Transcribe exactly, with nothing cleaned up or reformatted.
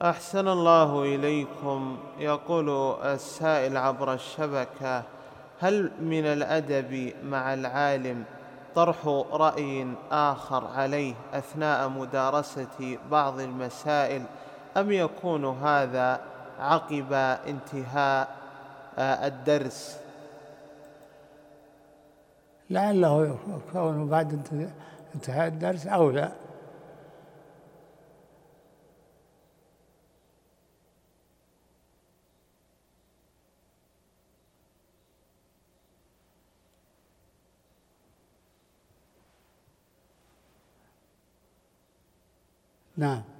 أحسن الله إليكم. يقول السائل عبر الشبكة: هل من الأدب مع العالم طرح رأي آخر عليه أثناء مدارسة بعض المسائل، أم يكون هذا عقب انتهاء آه، الدرس؟ لعله يكون بعد انتهاء الدرس أو لا. نعم.